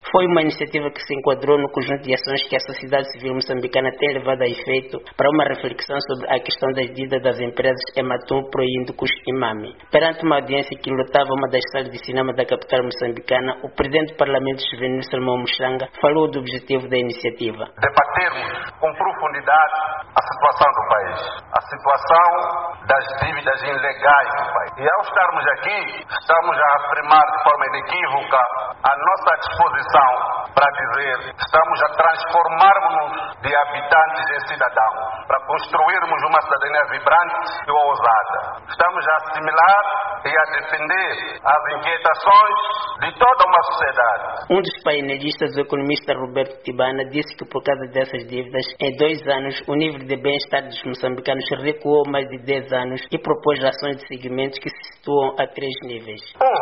Foi uma iniciativa que se enquadrou no conjunto de ações que a sociedade civil moçambicana tem levado a efeito para uma reflexão sobre a questão das dívidas das empresas Ematum, Proíndicos e Mami. Perante uma audiência que lotava uma das salas de cinema da capital moçambicana, o presidente do Parlamento Juvenil, Salmão Muxanga, falou do objetivo da iniciativa. Debatermos com profundidade a situação do país, a situação das dívidas ilegais do país. E ao estarmos aqui, estamos a afirmar de forma inequívoca a nossa disposição para dizer estamos a transformarmos-nos de habitantes em cidadãos, para construirmos uma cidadania vibrante e ousada. Estamos a assimilar e a defender as inquietações de toda uma sociedade. Um dos painelistas, o economista Roberto Tibana, disse que por causa dessas dívidas, em 2 anos, o nível de bem-estar dos moçambicanos recuou mais de 10 anos e propôs ações de segmentos que se situam a 3 níveis.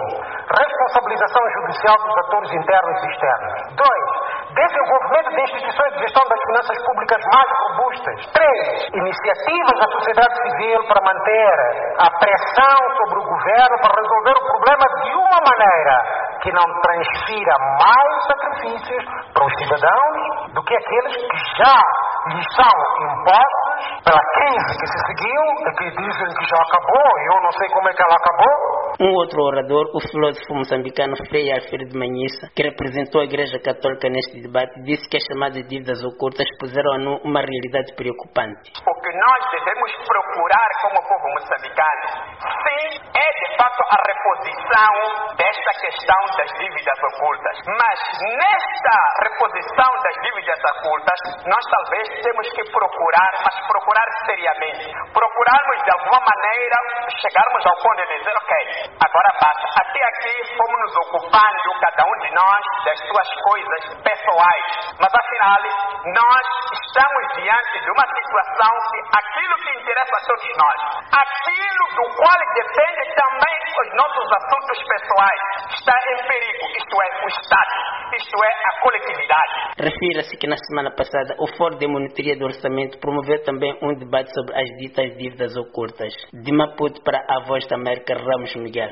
1. Responsabilização judicial dos atores internos e externos. 2. Desenvolvimento de instituições de gestão das finanças públicas mais robustas. 3. Iniciativas da sociedade civil para manter a pressão sobre o governo para resolver o problema de uma maneira que não transfira mais sacrifícios para os cidadãos do que aqueles que já lhes são impostos pela crise que se seguiu e que dizem que já acabou e eu não sei como é que ela acabou. Um outro orador, o filósofo moçambicano Frei Alfredo de Manhissa, que representou a Igreja Católica neste debate, disse que as chamadas dívidas ocultas puseram a nu uma realidade preocupante. O que nós devemos procurar como povo moçambicano, sim, é de fato a reposição desta questão das dívidas ocultas. Mas nesta reposição das dívidas ocultas, nós talvez temos que procurar, mas procurar seriamente. Procurarmos de alguma maneira, chegarmos ao ponto de dizer, ok, agora basta. Até aqui fomos nos ocupando, cada um de nós, das suas coisas pessoais. Mas afinal, nós estamos diante de uma situação que aquilo que interessa a todos nós, aquilo do qual depende também os nossos assuntos pessoais, está em perigo. Isto é o Estado, isto é a coletividade. Refira-se que na semana passada o Fórum de Monitoria do Orçamento promoveu também um debate sobre as ditas dívidas ocultas. De Maputo para a Voz da América, Ramos Miguel.